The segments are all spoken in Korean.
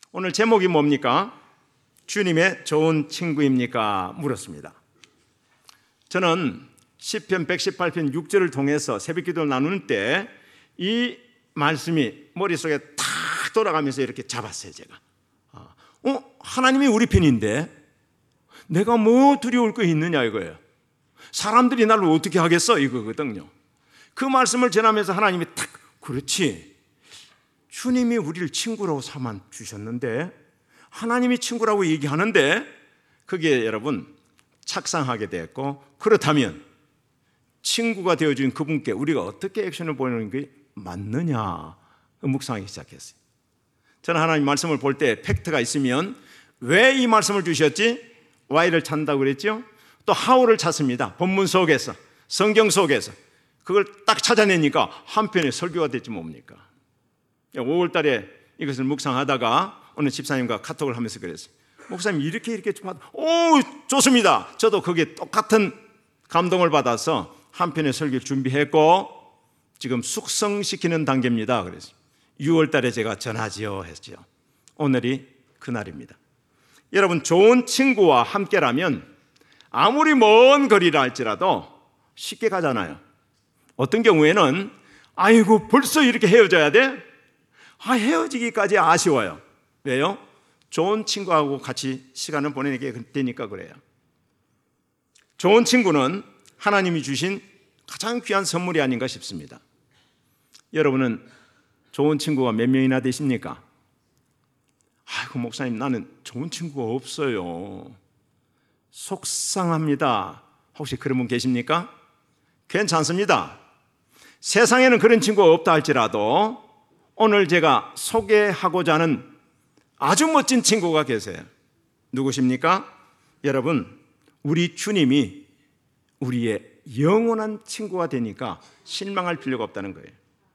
오늘 제목이 뭡니까? 주님의 좋은 친구입니까? 물었습니다. 저는 시편 118편 6절을 통해서 새벽기도를 나누는 때 이 말씀이 머릿속에 탁 돌아가면서 이렇게 잡았어요. 제가 하나님이 우리 편인데 내가 뭐 두려울 거 있느냐 이거예요. 사람들이 나를 어떻게 하겠어 이거거든요. 그 말씀을 전하면서 하나님이 탁, 그렇지, 주님이 우리를 친구라고 삼아 주셨는데 하나님이 친구라고 얘기하는데 그게 여러분 착상하게 됐고, 그렇다면 친구가 되어준 그분께 우리가 어떻게 액션을 보이는 게 맞느냐 묵상하기 시작했어요. 저는 하나님 말씀을 볼 때 팩트가 있으면 왜 이 말씀을 주셨지? Why를 찾는다고 그랬죠? 또 How를 찾습니다. 본문 속에서, 성경 속에서 그걸 딱 찾아내니까 한편의 설교가 됐지 뭡니까? 5월 달에 이것을 묵상하다가 어느 집사님과 카톡을 하면서 그랬어요. 목사님 이렇게 좋습니다. 저도 거기에 똑같은 감동을 받아서 한편의 설교를 준비했고 지금 숙성시키는 단계입니다. 그래서 6월 달에 제가 전하지요 했죠. 오늘이 그날입니다. 여러분, 좋은 친구와 함께라면 아무리 먼 거리라 할지라도 쉽게 가잖아요. 어떤 경우에는 아이고 벌써 이렇게 헤어져야 돼? 헤어지기까지 아쉬워요. 왜요? 좋은 친구하고 같이 시간을 보내게 되니까 그래요. 좋은 친구는 하나님이 주신 가장 귀한 선물이 아닌가 싶습니다. 여러분은 좋은 친구가 몇 명이나 되십니까? 아이고 목사님 나는 좋은 친구가 없어요. 속상합니다. 혹시 그런 분 계십니까? 괜찮습니다. 세상에는 그런 친구가 없다 할지라도 오늘 제가 소개하고자 하는 아주 멋진 친구가 계세요. 누구십니까? 여러분, 우리 주님이 우리의 영원한 친구가 되니까 실망할 필요가 없다는 거예요.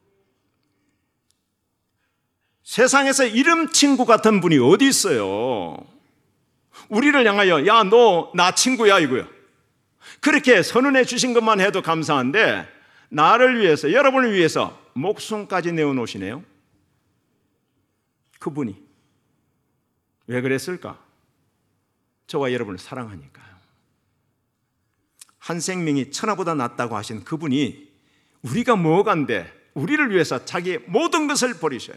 세상에서 이름 친구 같은 분이 어디 있어요? 우리를 향하여 야, 너 나 친구야 이거요. 그렇게 선언해 주신 것만 해도 감사한데 나를 위해서, 여러분을 위해서 목숨까지 내어놓으시네요. 그분이 왜 그랬을까? 저와 여러분을 사랑하니까요. 한 생명이 천하보다 낫다고 하신 그분이 우리가 뭐간데 우리를 위해서 자기의 모든 것을 버리셔요.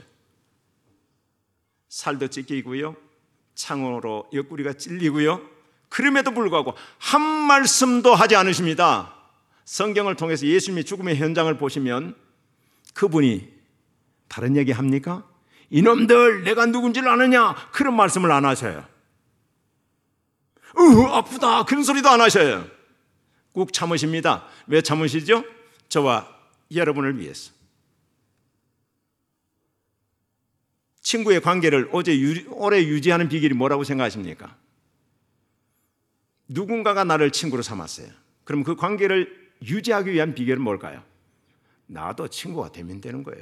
살도 찢기고요, 창으로 옆구리가 찔리고요, 그럼에도 불구하고 한 말씀도 하지 않으십니다. 성경을 통해서 예수님의 죽음의 현장을 보시면 그분이 다른 얘기 합니까? 이놈들 내가 누군지를 아느냐? 그런 말씀을 안 하셔요. 아프다 그런 소리도 안 하셔요. 꾹 참으십니다. 왜 참으시죠? 저와 여러분을 위해서. 친구의 관계를 오래 유지하는 비결이 뭐라고 생각하십니까? 누군가가 나를 친구로 삼았어요. 그럼 그 관계를 유지하기 위한 비결은 뭘까요? 나도 친구가 되면 되는 거예요.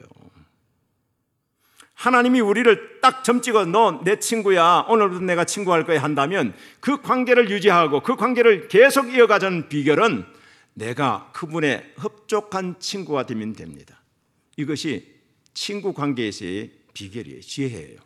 하나님이 우리를 딱 점 찍어 너 내 친구야, 오늘부터 내가 친구할 거야 한다면 그 관계를 유지하고 그 관계를 계속 이어가자는 비결은 내가 그분의 흡족한 친구가 되면 됩니다. 이것이 친구 관계에서의 비결이에요. 지혜예요.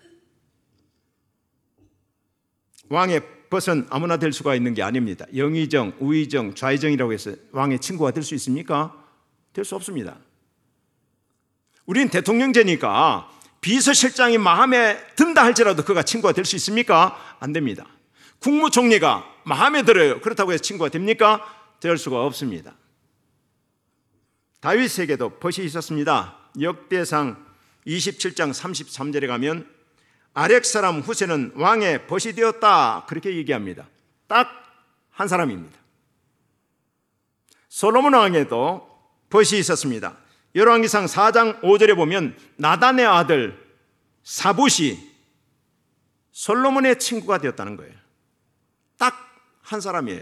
왕의 벗은 아무나 될 수가 있는 게 아닙니다. 영의정, 우의정, 좌의정이라고 해서 왕의 친구가 될 수 있습니까? 될 수 없습니다. 우리는 대통령제니까 비서실장이 마음에 든다 할지라도 그가 친구가 될 수 있습니까? 안 됩니다. 국무총리가 마음에 들어요. 그렇다고 해서 친구가 됩니까? 될 수가 없습니다. 다윗에게도 벗이 있었습니다. 역대상 27장 33절에 가면 아렉 사람 후세는 왕의 벗이 되었다 그렇게 얘기합니다. 딱 한 사람입니다. 솔로몬 왕에도 벗이 있었습니다. 열왕기상 4장 5절에 보면 나단의 아들 사붓이 솔로몬의 친구가 되었다는 거예요. 딱 한 사람이에요.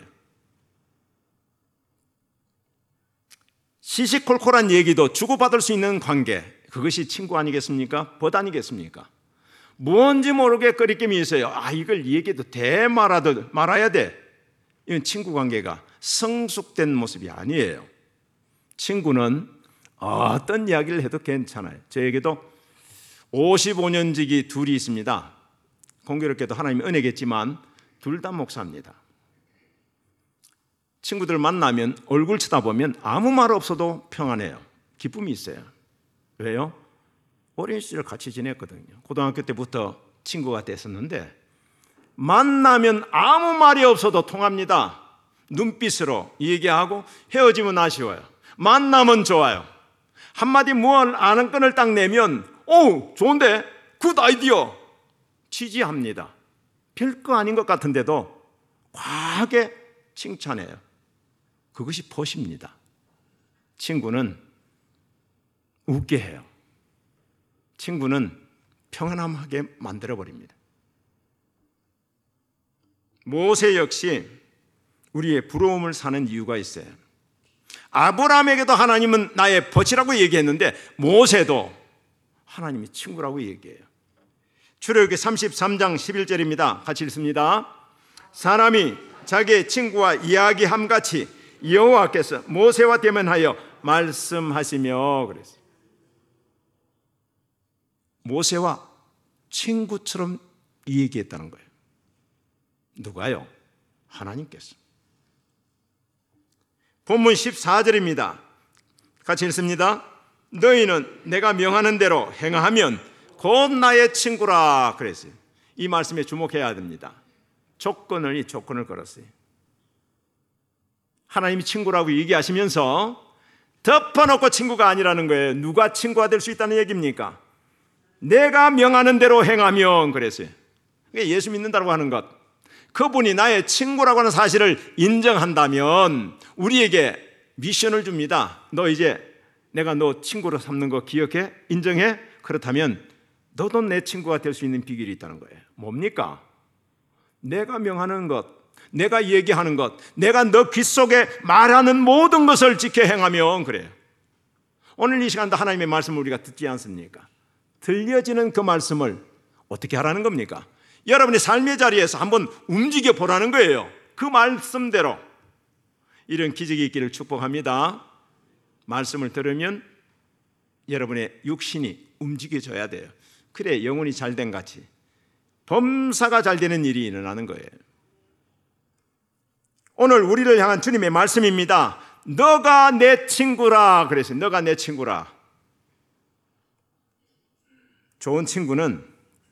시시콜콜한 얘기도 주고받을 수 있는 관계, 그것이 친구 아니겠습니까? 벗 아니겠습니까? 뭔지 모르게 거리낌이 있어요. 이걸 얘기해도 돼 말아야 돼. 이건 친구 관계가 성숙된 모습이 아니에요. 친구는 어떤 이야기를 해도 괜찮아요. 저에게도 55년지기 둘이 있습니다. 공교롭게도 하나님의 은혜겠지만 둘 다 목사입니다. 친구들 만나면 얼굴 쳐다보면 아무 말 없어도 평안해요. 기쁨이 있어요. 왜요? 어린 시절 같이 지냈거든요. 고등학교 때부터 친구가 됐었는데 만나면 아무 말이 없어도 통합니다. 눈빛으로 얘기하고 헤어지면 아쉬워요. 만나면 좋아요. 한마디 뭘 아는 끈을 딱 내면 오, 좋은데? 굿 아이디어! 지지합니다. 별거 아닌 것 같은데도 과하게 칭찬해요. 그것이 벗입니다. 친구는 웃게 해요. 친구는 평안하게 만들어버립니다. 모세 역시 우리의 부러움을 사는 이유가 있어요. 아브라함에게도 하나님은 나의 벗이라고 얘기했는데 모세도 하나님이 친구라고 얘기해요. 출애굽기 33장 11절입니다. 같이 읽습니다. 사람이 자기의 친구와 이야기함같이 여호와께서 모세와 대면하여 말씀하시며 그랬어요. 모세와 친구처럼 얘기했다는 거예요. 누가요? 하나님께서. 본문 14절입니다. 같이 읽습니다. 너희는 내가 명하는 대로 행하면 곧 나의 친구라 그랬어요. 이 말씀에 주목해야 됩니다. 조건을 걸었어요. 하나님이 친구라고 얘기하시면서 덮어놓고 친구가 아니라는 거예요. 누가 친구가 될 수 있다는 얘기입니까? 내가 명하는 대로 행하면 그랬어요. 예수 믿는다고 하는 것, 그분이 나의 친구라고 하는 사실을 인정한다면 우리에게 미션을 줍니다. 너 이제 내가 너 친구로 삼는 거 기억해? 인정해? 그렇다면 너도 내 친구가 될 수 있는 비결이 있다는 거예요. 뭡니까? 내가 명하는 것, 내가 얘기하는 것, 내가 너 귓속에 말하는 모든 것을 지켜 행하면 그래요. 오늘 이 시간도 하나님의 말씀을 우리가 듣지 않습니까? 들려지는 그 말씀을 어떻게 하라는 겁니까? 여러분의 삶의 자리에서 한번 움직여 보라는 거예요. 그 말씀대로. 이런 기적이 있기를 축복합니다. 말씀을 들으면 여러분의 육신이 움직여져야 돼요. 그래 영혼이 잘된 같이 범사가 잘 되는 일이 일어나는 거예요. 오늘 우리를 향한 주님의 말씀입니다. 너가 내 친구라 그랬어요. 너가 내 친구라. 좋은 친구는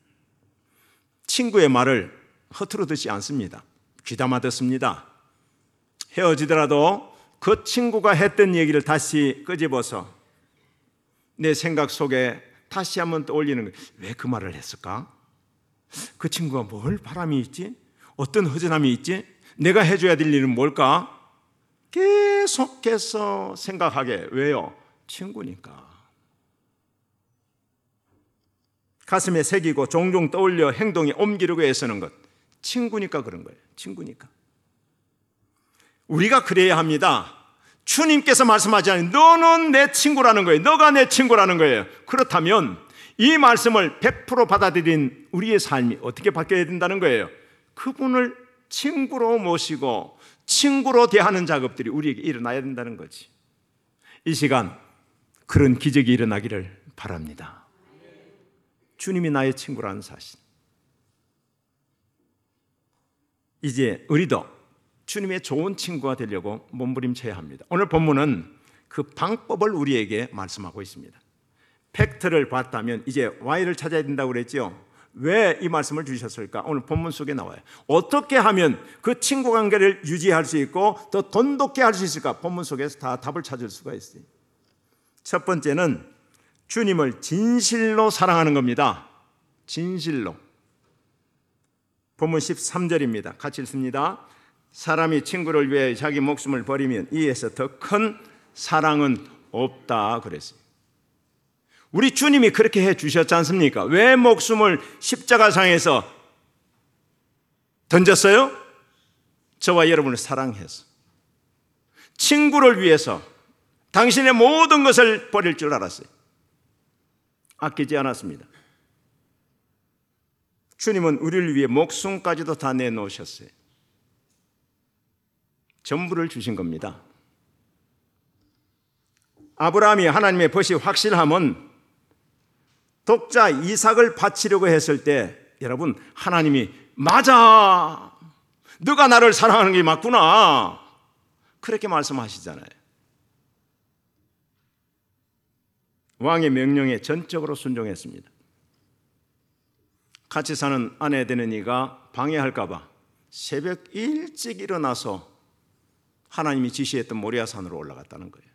친구의 말을 허투루 듣지 않습니다. 귀담아 듣습니다. 헤어지더라도 그 친구가 했던 얘기를 다시 끄집어서 내 생각 속에 다시 한번 떠올리는 거예요. 왜 그 말을 했을까? 그 친구가 뭘 바람이 있지? 어떤 허전함이 있지? 내가 해줘야 될 일은 뭘까? 계속해서 생각하게. 왜요? 친구니까. 가슴에 새기고 종종 떠올려 행동에 옮기려고 애쓰는 것. 친구니까 그런 거예요. 친구니까. 우리가 그래야 합니다. 주님께서 말씀하지 않으니 너는 내 친구라는 거예요. 너가 내 친구라는 거예요. 그렇다면 이 말씀을 100% 받아들인 우리의 삶이 어떻게 바뀌어야 된다는 거예요. 그분을 친구로 모시고 친구로 대하는 작업들이 우리에게 일어나야 된다는 거지. 이 시간 그런 기적이 일어나기를 바랍니다. 주님이 나의 친구라는 사실. 이제 우리도 주님의 좋은 친구가 되려고 몸부림쳐야 합니다. 오늘 본문은 그 방법을 우리에게 말씀하고 있습니다. 팩트를 봤다면 이제 Y를 찾아야 된다고 그랬죠. 왜 이 말씀을 주셨을까? 오늘 본문 속에 나와요. 어떻게 하면 그 친구 관계를 유지할 수 있고 더 돈독게 할 수 있을까? 본문 속에서 다 답을 찾을 수가 있어요. 첫 번째는 주님을 진실로 사랑하는 겁니다. 진실로. 본문 13절입니다. 같이 읽습니다. 사람이 친구를 위해 자기 목숨을 버리면 이에서 더 큰 사랑은 없다 그랬어요. 우리 주님이 그렇게 해 주셨지 않습니까? 왜 목숨을 십자가상에서 던졌어요? 저와 여러분을 사랑해서. 친구를 위해서 당신의 모든 것을 버릴 줄 알았어요. 아끼지 않았습니다. 주님은 우리를 위해 목숨까지도 다 내놓으셨어요. 전부를 주신 겁니다. 아브라함이 하나님의 벗이 확실함은 독자 이삭을 바치려고 했을 때 여러분, 하나님이 맞아, 너가 나를 사랑하는 게 맞구나, 그렇게 말씀하시잖아요. 왕의 명령에 전적으로 순종했습니다. 같이 사는 아내 되는 이가 방해할까 봐 새벽 일찍 일어나서 하나님이 지시했던 모리아산으로 올라갔다는 거예요.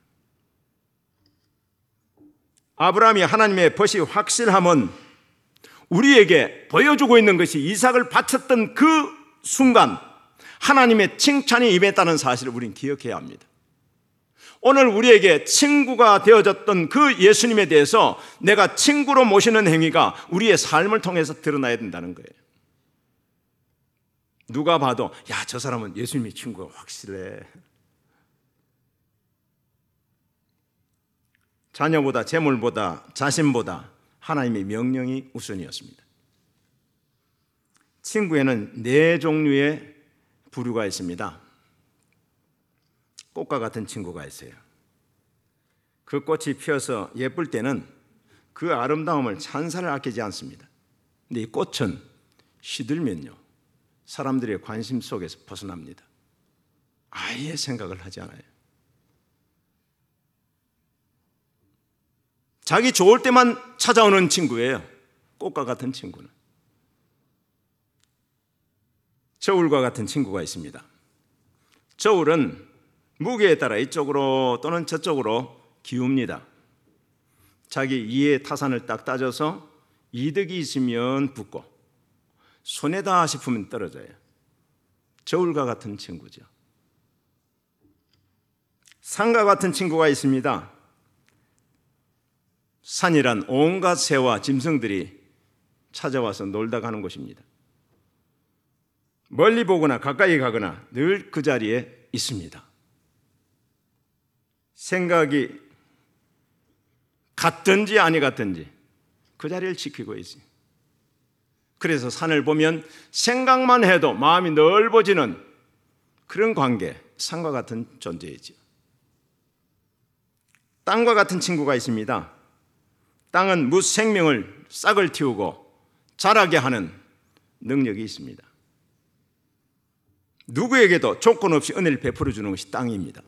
아브라함이 하나님의 벗이 확실함은 우리에게 보여주고 있는 것이 이삭을 바쳤던 그 순간 하나님의 칭찬이 임했다는 사실을 우리는 기억해야 합니다. 오늘 우리에게 친구가 되어졌던 그 예수님에 대해서 내가 친구로 모시는 행위가 우리의 삶을 통해서 드러나야 된다는 거예요. 누가 봐도 야, 저 사람은 예수님의 친구가 확실해. 자녀보다 재물보다 자신보다 하나님의 명령이 우선이었습니다. 친구에는 4종류의 부류가 있습니다. 꽃과 같은 친구가 있어요. 그 꽃이 피어서 예쁠 때는 그 아름다움을 찬사를 아끼지 않습니다. 근데 이 꽃은 시들면요, 사람들의 관심 속에서 벗어납니다. 아예 생각을 하지 않아요. 자기 좋을 때만 찾아오는 친구예요. 꽃과 같은 친구는. 저울과 같은 친구가 있습니다. 저울은 무게에 따라 이쪽으로 또는 저쪽으로 기웁니다. 자기 이해 타산을 딱 따져서 이득이 있으면 붙고 손해다 싶으면 떨어져요. 저울과 같은 친구죠. 산과 같은 친구가 있습니다. 산이란 온갖 새와 짐승들이 찾아와서 놀다 가는 곳입니다. 멀리 보거나 가까이 가거나 늘 그 자리에 있습니다. 생각이 같든지 아니 같든지 그 자리를 지키고 있어요. 그래서 산을 보면 생각만 해도 마음이 넓어지는 그런 관계, 산과 같은 존재이죠. 땅과 같은 친구가 있습니다. 땅은 무생명을 싹을 틔우고 자라게 하는 능력이 있습니다. 누구에게도 조건 없이 은혜를 베풀어 주는 것이 땅입니다.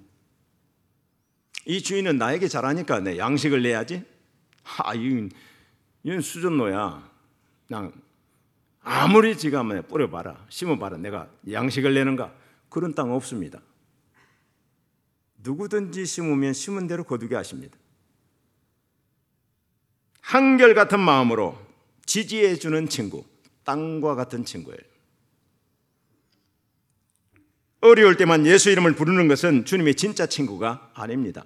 이 주인은 나에게 잘하니까 내 양식을 내야지. 이건 수전노야. 난 아무리 지가 한번 뿌려봐라, 심어봐라, 내가 양식을 내는가? 그런 땅 없습니다. 누구든지 심으면 심은 대로 거두게 하십니다. 한결같은 마음으로 지지해 주는 친구, 땅과 같은 친구예요. 어려울 때만 예수 이름을 부르는 것은 주님의 진짜 친구가 아닙니다.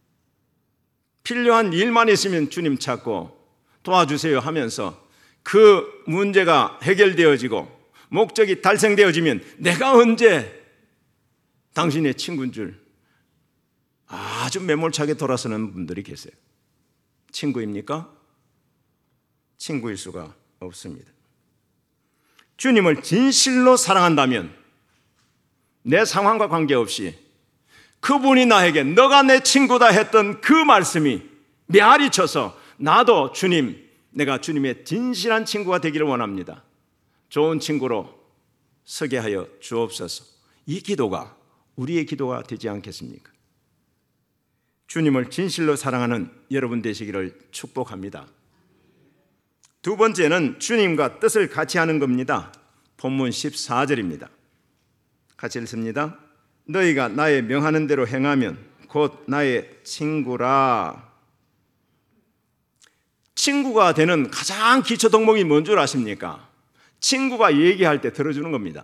필요한 일만 있으면 주님 찾고 도와주세요 하면서 그 문제가 해결되어지고 목적이 달성되어지면 내가 언제 당신의 친구인 줄 아주 매몰차게 돌아서는 분들이 계세요. 친구입니까? 친구일 수가 없습니다. 주님을 진실로 사랑한다면 내 상황과 관계없이 그분이 나에게 너가 내 친구다 했던 그 말씀이 메아리 쳐서 나도 주님, 내가 주님의 진실한 친구가 되기를 원합니다. 좋은 친구로 서게 하여 주옵소서. 이 기도가 우리의 기도가 되지 않겠습니까? 주님을 진실로 사랑하는 여러분 되시기를 축복합니다. 두 번째는 주님과 뜻을 같이 하는 겁니다. 본문 14절입니다. 같이 읽습니다. 너희가 나의 명하는 대로 행하면 곧 나의 친구라. 친구가 되는 가장 기초 덕목이 뭔 줄 아십니까? 친구가 얘기할 때 들어주는 겁니다.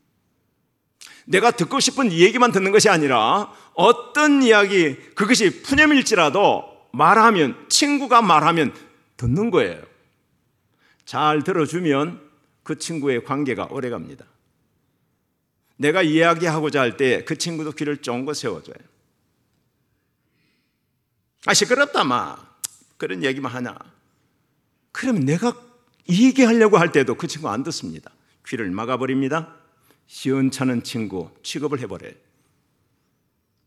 내가 듣고 싶은 얘기만 듣는 것이 아니라 어떤 이야기, 그것이 푸념일지라도 말하면, 친구가 말하면 듣는 거예요. 잘 들어주면 그 친구의 관계가 오래갑니다. 내가 이야기하고자 할 때 그 친구도 귀를 쫑긋 세워줘요. 시끄럽다 마, 그런 얘기만 하냐. 그러면 내가 얘기하려고 할 때도 그 친구 안 듣습니다. 귀를 막아버립니다. 시원찮은 친구 취급을 해버려요.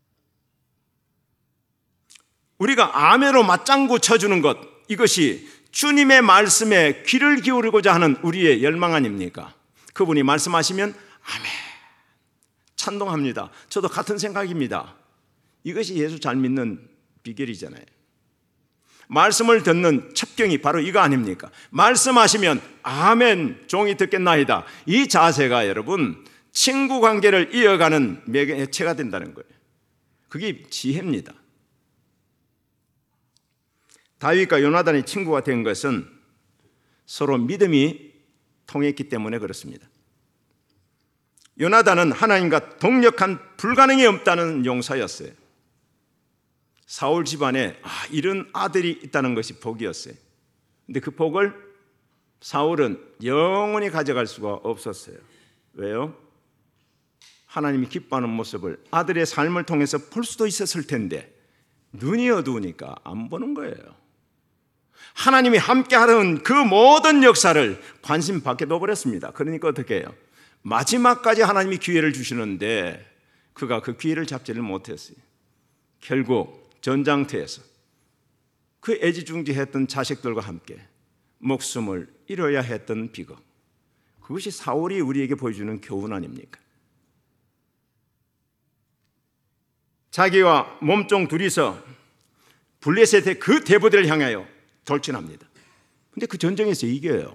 우리가 아멘으로 맞장구 쳐주는 것, 이것이 주님의 말씀에 귀를 기울이고자 하는 우리의 열망 아닙니까? 그분이 말씀하시면 아멘, 찬동합니다. 저도 같은 생각입니다. 이것이 예수 잘 믿는 비결이잖아요. 말씀을 듣는 첩경이 바로 이거 아닙니까? 말씀하시면 아멘, 종이 듣겠나이다. 이 자세가 여러분 친구 관계를 이어가는 매개체가 된다는 거예요. 그게 지혜입니다. 다윗과 요나단이 친구가 된 것은 서로 믿음이 통했기 때문에 그렇습니다. 요나단은 하나님과 동력한 불가능이 없다는 용사였어요. 사울 집안에 이런 아들이 있다는 것이 복이었어요. 근데 그 복을 사울은 영원히 가져갈 수가 없었어요. 왜요? 하나님이 기뻐하는 모습을 아들의 삶을 통해서 볼 수도 있었을 텐데 눈이 어두우니까 안 보는 거예요. 하나님이 함께하는 그 모든 역사를 관심 밖에 둬버렸습니다. 그러니까 어떻게 해요? 마지막까지 하나님이 기회를 주시는데 그가 그 기회를 잡지를 못했어요. 결국 전장터에서 그 애지중지했던 자식들과 함께 목숨을 잃어야 했던 비극, 그것이 사울이 우리에게 보여주는 교훈 아닙니까? 자기와 몸종 둘이서 블레셋의 그 대부대를 향하여 돌진합니다. 근데 그 전쟁에서 이겨요.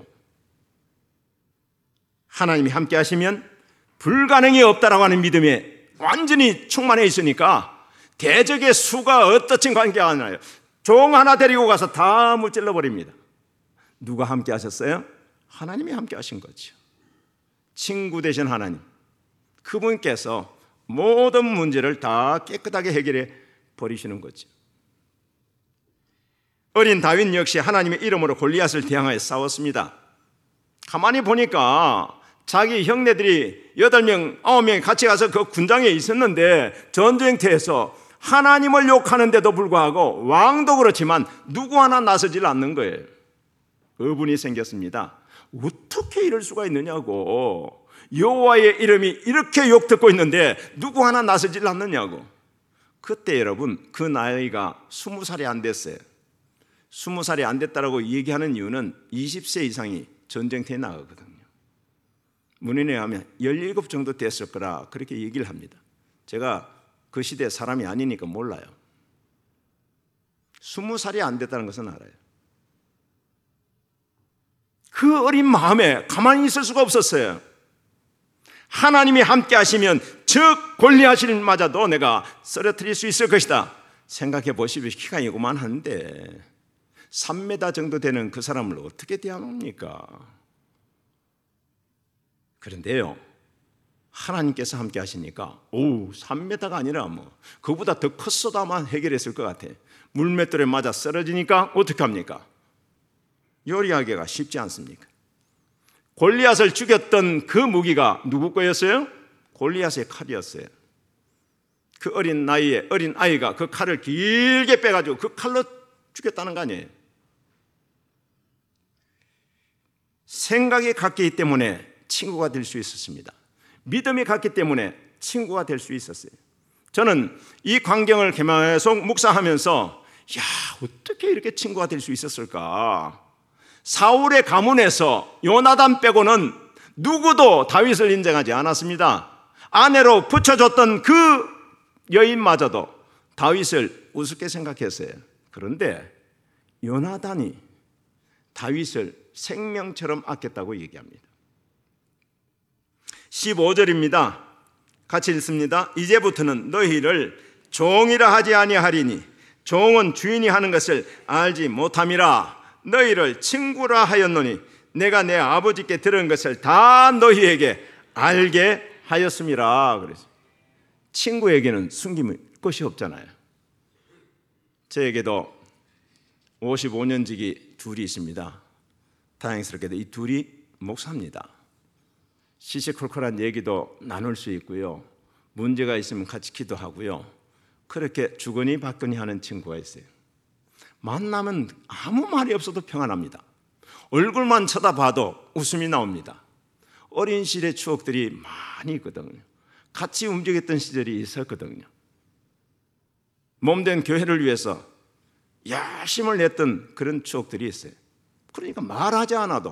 하나님이 함께 하시면 불가능이 없다라고 하는 믿음에 완전히 충만해 있으니까 대적의 수가 어떻든 관계 안 나요. 종 하나 데리고 가서 다 무찔러 버립니다. 누가 함께 하셨어요? 하나님이 함께 하신 거죠. 친구 되신 하나님, 그분께서 모든 문제를 다 깨끗하게 해결해 버리시는 거죠. 어린 다윗 역시 하나님의 이름으로 골리앗을 대항하여 싸웠습니다. 가만히 보니까 자기 형네들이 8명, 9명이 같이 가서 그 군장에 있었는데 전쟁터에서 하나님을 욕하는데도 불구하고 왕도 그렇지만 누구 하나 나서질 않는 거예요. 의문이 생겼습니다. 어떻게 이럴 수가 있느냐고. 여호와의 이름이 이렇게 욕 듣고 있는데 누구 하나 나서질 않느냐고. 그때 여러분 그 나이가 20살이 안 됐어요. 20살이 안 됐다라고 얘기하는 이유는 20세 이상이 전쟁터에 나가거든요. 문헌에 하면 17 정도 됐을 거라 그렇게 얘기를 합니다. 제가 그 시대 사람이 아니니까 몰라요. 20살이 안 됐다는 것은 알아요. 그 어린 마음에 가만히 있을 수가 없었어요. 하나님이 함께 하시면 저 골리앗을마저도 내가 쓰러뜨릴 수 있을 것이다. 생각해 보시면 키가 요만한데 3m 정도 되는 그 사람을 어떻게 대항합니까? 그런데요, 하나님께서 함께 하시니까 3m가 아니라 그보다 더 컸어도 아마 해결했을 것 같아. 물맷돌에 맞아 쓰러지니까 어떻게 합니까? 요리하기가 쉽지 않습니까? 골리앗을 죽였던 그 무기가 누구 거였어요? 골리앗의 칼이었어요. 그 어린 나이에 어린 아이가 그 칼을 길게 빼가지고 그 칼로 죽였다는 거 아니에요? 생각이 같기 때문에 친구가 될 수 있었습니다. 믿음이 같기 때문에 친구가 될 수 있었어요. 저는 이 광경을 계속 묵상하면서 어떻게 이렇게 친구가 될 수 있었을까? 사울의 가문에서 요나단 빼고는 누구도 다윗을 인정하지 않았습니다. 아내로 붙여줬던 그 여인마저도 다윗을 우습게 생각했어요. 그런데 요나단이 다윗을 생명처럼 아꼈다고 얘기합니다. 15절입니다. 같이 읽습니다. 이제부터는 너희를 종이라 하지 아니하리니 종은 주인이 하는 것을 알지 못함이라. 너희를 친구라 하였노니 내가 내 아버지께 들은 것을 다 너희에게 알게 하였음이라. 그래서 친구에게는 숨길 것이 없잖아요. 저에게도 55년지기 둘이 있습니다. 다행스럽게도 이 둘이 목사입니다. 시시콜콜한 얘기도 나눌 수 있고요. 문제가 있으면 같이 기도하고요. 그렇게 주거니 받거니 하는 친구가 있어요. 만나면 아무 말이 없어도 평안합니다. 얼굴만 쳐다봐도 웃음이 나옵니다. 어린 시절의 추억들이 많이 있거든요. 같이 움직였던 시절이 있었거든요. 몸된 교회를 위해서 야심을 냈던 그런 추억들이 있어요. 그러니까 말하지 않아도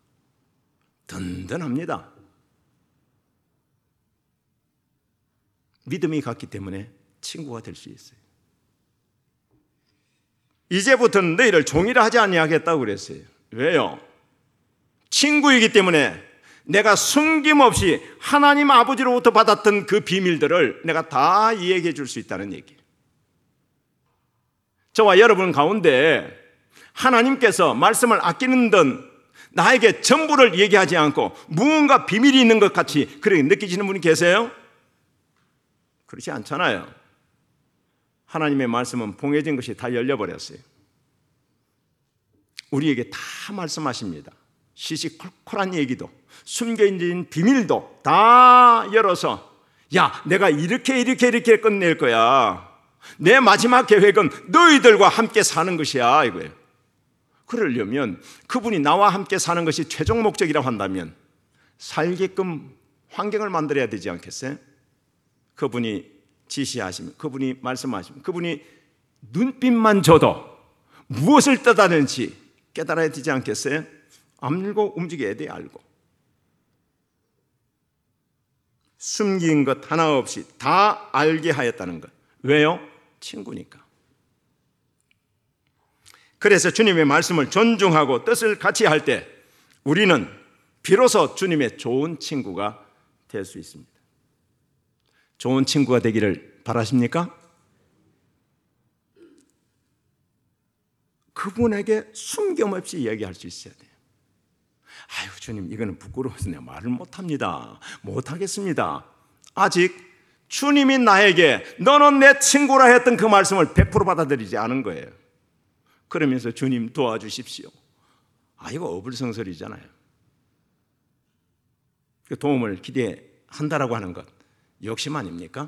든든합니다. 믿음이 갔기 때문에 친구가 될 수 있어요. 이제부터는 너희를 종이라 하지 아니하겠다고 그랬어요. 왜요? 친구이기 때문에 내가 숨김없이 하나님 아버지로부터 받았던 그 비밀들을 내가 다 이야기해 줄 수 있다는 얘기예요. 저와 여러분 가운데 하나님께서 말씀을 아끼는 듯 나에게 전부를 얘기하지 않고 무언가 비밀이 있는 것 같이 그렇게 느끼시는 분이 계세요? 그렇지 않잖아요. 하나님의 말씀은 봉해진 것이 다 열려버렸어요. 우리에게 다 말씀하십니다. 시시콜콜한 얘기도 숨겨진 비밀도 다 열어서 야, 내가 이렇게 끝낼 거야. 내 마지막 계획은 너희들과 함께 사는 것이야 이거예요. 그러려면 그분이 나와 함께 사는 것이 최종 목적이라고 한다면 살게끔 환경을 만들어야 되지 않겠어요? 그분이 지시하시면, 그분이 말씀하시면, 그분이 눈빛만 줘도 무엇을 뜻하는지 깨달아야 되지 않겠어요? 알고 움직여야 돼. 알고 숨긴 것 하나 없이 다 알게 하였다는 것. 왜요? 친구니까. 그래서 주님의 말씀을 존중하고 뜻을 같이 할 때 우리는 비로소 주님의 좋은 친구가 될 수 있습니다. 좋은 친구가 되기를 바라십니까? 그분에게 숨김없이 이야기할 수 있어야 돼요. 아유, 주님, 이거는 부끄러워서 내가 말을 못합니다. 못하겠습니다. 아직 주님이 나에게 너는 내 친구라 했던 그 말씀을 100% 받아들이지 않은 거예요. 그러면서 주님 도와주십시오. 아, 이거 어불성설이잖아요. 그 도움을 기대한다라고 하는 것 욕심 아닙니까?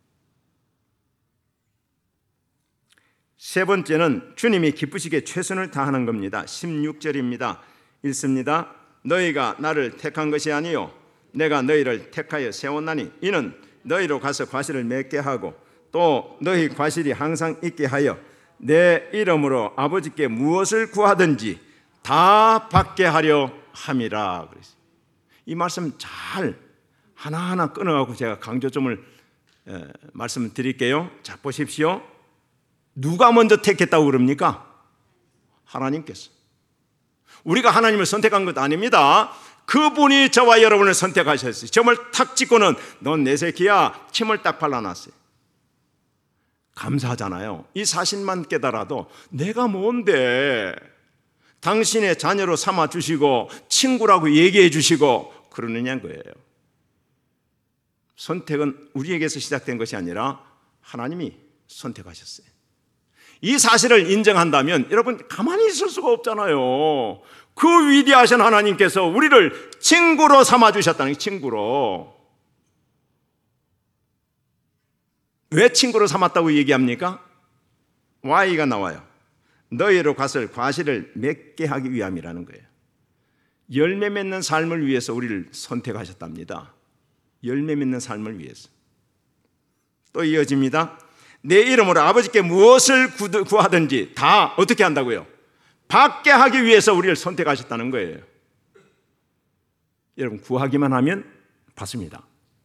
세 번째는 주님이 기쁘시게 최선을 다하는 겁니다. 16절입니다. 읽습니다. 너희가 나를 택한 것이 아니요 내가 너희를 택하여 세웠나니 이는 너희로 가서 과실을 맺게 하고 또 너희 과실이 항상 있게 하여 내 이름으로 아버지께 무엇을 구하든지 다 받게 하려 함이라. 그랬어요. 이 말씀 잘 하나하나 끊어가고 제가 강조점을 말씀드릴게요. 자, 보십시오. 누가 먼저 택했다고 그럽니까? 하나님께서. 우리가 하나님을 선택한 것 아닙니다. 그분이 저와 여러분을 선택하셨어요. 점을 탁 찍고는 넌 내 새끼야 침을 딱 발라놨어요. 감사하잖아요. 이 사실만 깨달아도 내가 뭔데 당신의 자녀로 삼아주시고 친구라고 얘기해 주시고 그러느냐는 거예요. 선택은 우리에게서 시작된 것이 아니라 하나님이 선택하셨어요. 이 사실을 인정한다면 여러분 가만히 있을 수가 없잖아요. 그 위대하신 하나님께서 우리를 친구로 삼아주셨다는 게 친구로. 왜 친구로 삼았다고 얘기합니까? Y가 나와요. 너희로 가서 과실을 맺게 하기 위함이라는 거예요. 열매 맺는 삶을 위해서 우리를 선택하셨답니다. 열매 맺는 삶을 위해서. 또 이어집니다. 내 이름으로 아버지께 무엇을 구하든지 다 어떻게 한다고요? 받게 하기 위해서 우리를 선택하셨다는 거예요. 여러분 구하기만 하면 받습니다.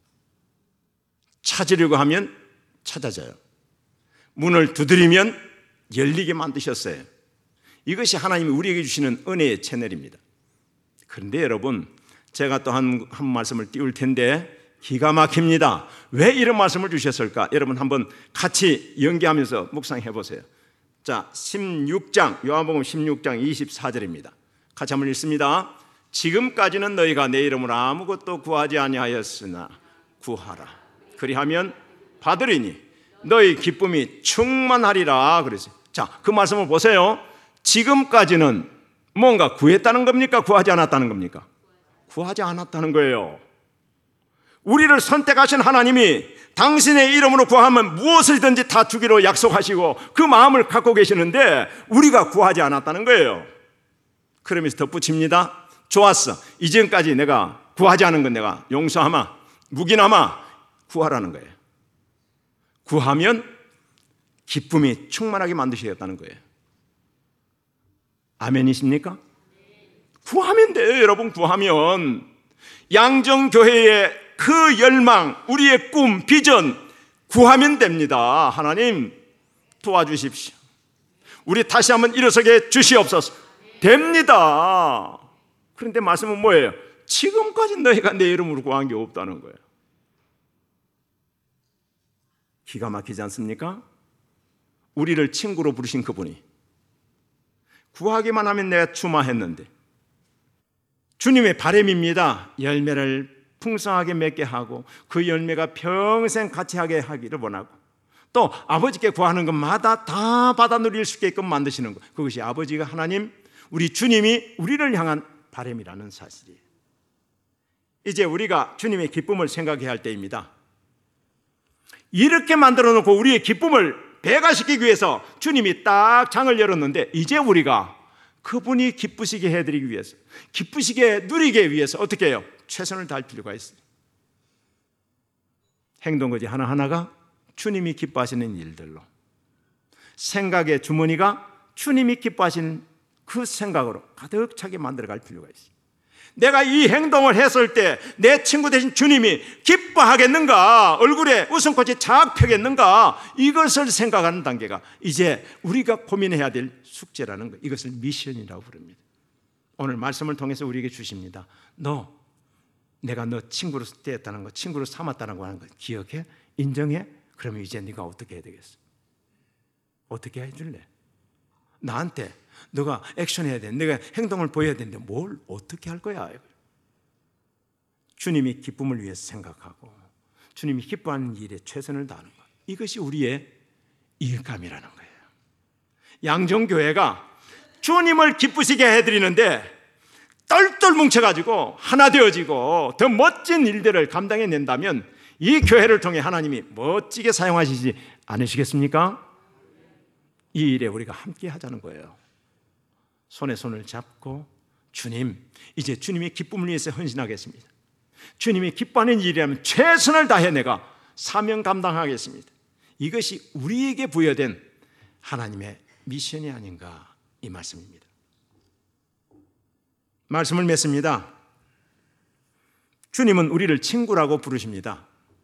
찾으려고 하면 찾아져요. 문을 두드리면 열리게 만드셨어요. 이것이 하나님이 우리에게 주시는 은혜의 채널입니다. 그런데 여러분 제가 또 한 말씀을 띄울 텐데 기가 막힙니다. 왜 이런 말씀을 주셨을까? 여러분 한번 같이 연기하면서 묵상해 보세요. 자, 16장 요한복음 16장 24절입니다. 같이 한번 읽습니다. 지금까지는 너희가 내 이름으로 아무것도 구하지 아니하였으나 구하라. 그리하면 받으리니 너희 기쁨이 충만하리라 그랬어요. 자, 그 말씀을 보세요. 지금까지는 뭔가 구했다는 겁니까? 구하지 않았다는 겁니까? 구하지 않았다는 거예요. 우리를 선택하신 하나님이 당신의 이름으로 구하면 무엇을든지 다 주기로 약속하시고 그 마음을 갖고 계시는데 우리가 구하지 않았다는 거예요. 그러면서 덧붙입니다. 좋았어. 이전까지 내가 구하지 않은 건 내가 용서하마, 묵인하마 구하라는 거예요. 구하면 기쁨이 충만하게 만드시겠다는 거예요. 아멘이십니까? 구하면 돼요, 여러분. 구하면. 양정교회의 그 열망, 우리의 꿈, 비전 구하면 됩니다. 하나님 도와주십시오. 우리 다시 한번 일어서게 주시옵소서. 됩니다. 그런데 말씀은 뭐예요? 지금까지 너희가 내 이름으로 구한 게 없다는 거예요. 기가 막히지 않습니까? 우리를 친구로 부르신 그분이 구하기만 하면 내가 주마했는데, 주님의 바람입니다. 열매를 풍성하게 맺게 하고 그 열매가 평생 가치하게 하기를 원하고, 또 아버지께 구하는 것마다 다 받아 누릴 수 있게끔 만드시는 것, 그것이 아버지가 하나님, 우리 주님이 우리를 향한 바람이라는 사실이에요. 이제 우리가 주님의 기쁨을 생각해야 할 때입니다. 이렇게 만들어 놓고 우리의 기쁨을 배가시키기 위해서 주님이 딱 장을 열었는데, 이제 우리가 그분이 기쁘시게 해드리기 위해서, 기쁘시게 누리게 위해서 어떻게 해요? 최선을 다할 필요가 있어요. 행동거지 하나하나가 주님이 기뻐하시는 일들로, 생각의 주머니가 주님이 기뻐하시는 그 생각으로 가득 차게 만들어갈 필요가 있어요. 내가 이 행동을 했을 때 내 친구 되신 주님이 기뻐하겠는가, 얼굴에 웃음꽃이 착 펴겠는가, 이것을 생각하는 단계가 이제 우리가 고민해야 될 숙제라는 거예요. 이것을 미션이라고 부릅니다. 오늘 말씀을 통해서 우리에게 주십니다. 내가 너 친구로 대했다는 거, 친구로 삼았다는 거 하는 거 기억해? 인정해? 그러면 이제 네가 어떻게 해야 되겠어? 어떻게 해줄래? 나한테 너가 액션해야 돼, 내가 행동을 보여야 되는데 뭘 어떻게 할 거야? 주님이 기쁨을 위해서 생각하고 주님이 기뻐하는 일에 최선을 다하는 것, 이것이 우리의 일감이라는 거예요. 양정교회가 주님을 기쁘시게 해드리는데 똘똘 뭉쳐가지고 하나 되어지고 더 멋진 일들을 감당해낸다면 이 교회를 통해 하나님이 멋지게 사용하시지 않으시겠습니까? 이 일에 우리가 함께 하자는 거예요. 손에 손을 잡고, 주님, 이제 주님의 기쁨을 위해서 헌신하겠습니다. 주님이 기뻐하는 일이라면 최선을 다해 내가 사명 감당하겠습니다. 이것이 우리에게 부여된 하나님의 미션이 아닌가, 이 말씀입니다. 말씀을 맺습니다. 주님은 우리를 친구라고 부르십니다.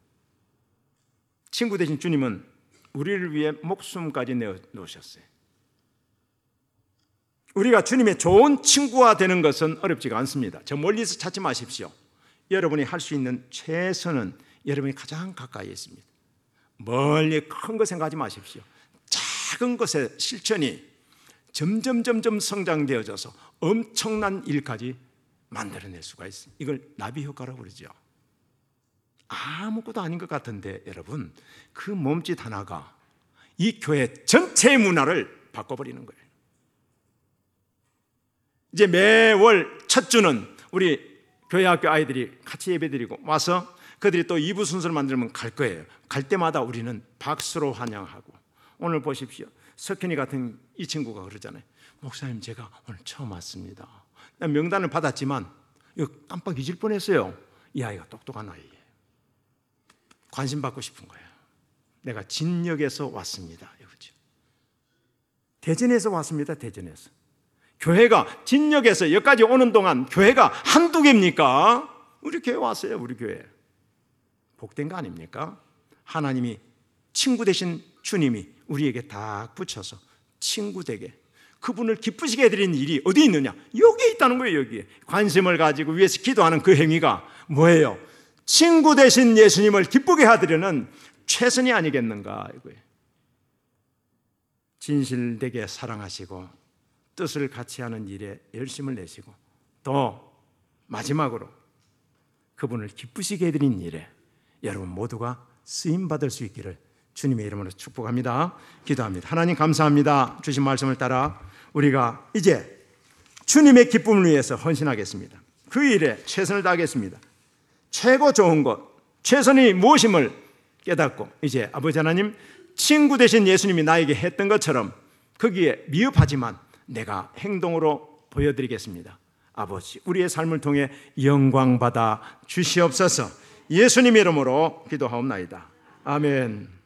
친구 되신 주님은 우리를 위해 목숨까지 내어놓으셨어요. 우리가 주님의 좋은 친구가 되는 것은 어렵지가 않습니다. 저 멀리서 찾지 마십시오. 여러분이 할 수 있는 최선은 여러분이 가장 가까이에 있습니다. 멀리 큰 거 생각하지 마십시오. 작은 것의 실천이 점점 성장되어져서 엄청난 일까지 만들어낼 수가 있습니다. 이걸 나비 효과라고 그러죠. 아무것도 아닌 것 같은데 여러분, 그 몸짓 하나가 이 교회 전체의 문화를 바꿔버리는 거예요. 이제 매월 첫 주는 우리 교회 학교 아이들이 같이 예배드리고 와서 그들이 또 2부 순서를 만들면 갈 거예요. 갈 때마다 우리는 박수로 환영하고, 오늘 보십시오. 석현이 같은 이 친구가 그러잖아요. 목사님, 제가 오늘 처음 왔습니다. 난 명단을 받았지만 이거 깜빡 잊을 뻔했어요. 이 아이가 똑똑한 아이예요. 관심 받고 싶은 거예요. 내가 진역에서 왔습니다. 그렇죠? 대전에서 왔습니다. 대전에서. 교회가 진역에서 여기까지 오는 동안 교회가 한두 개입니까? 우리 교회 왔어요. 우리 교회. 복된 거 아닙니까? 하나님이 친구 되신 주님이 우리에게 딱 붙여서 친구 되게, 그분을 기쁘시게 해드리는 일이 어디 있느냐? 여기에 있다는 거예요. 여기에 관심을 가지고 위해서 기도하는 그 행위가 뭐예요? 친구 되신 예수님을 기쁘게 해드리는 최선이 아니겠는가 이거예요. 진실되게 사랑하시고 뜻을 같이 하는 일에 열심을 내시고, 또 마지막으로 그분을 기쁘시게 해드리는 일에 여러분 모두가 쓰임받을 수 있기를 주님의 이름으로 축복합니다. 기도합니다. 하나님 감사합니다. 주신 말씀을 따라 우리가 이제 주님의 기쁨을 위해서 헌신하겠습니다. 그 일에 최선을 다하겠습니다. 최고 좋은 것, 최선이 무엇임을 깨닫고 이제 아버지 하나님, 친구 되신 예수님이 나에게 했던 것처럼 거기에 미흡하지만 내가 행동으로 보여드리겠습니다. 아버지, 우리의 삶을 통해 영광 받아 주시옵소서. 예수님의 이름으로 기도하옵나이다. 아멘.